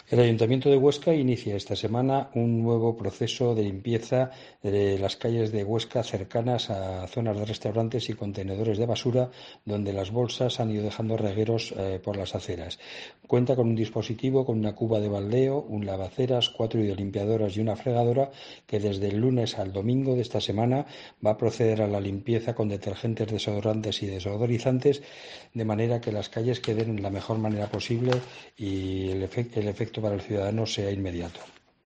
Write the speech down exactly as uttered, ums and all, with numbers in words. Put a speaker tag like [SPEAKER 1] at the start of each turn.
[SPEAKER 1] El Ayuntamiento de Huesca inicia esta semana un nuevo proceso de limpieza de las calles de Huesca cercanas a zonas de restaurantes y contenedores de basura donde las bolsas han ido dejando regueros eh, por las aceras. Cuenta con un dispositivo con una cuba de baldeo, un lavaceras, cuatro hidrolimpiadoras y una fregadora que desde el lunes al domingo de esta semana va a proceder a la limpieza con detergentes, desodorantes y desodorizantes de manera que las calles queden de la mejor manera posible y el, efect el efecto para el ciudadano sea inmediato.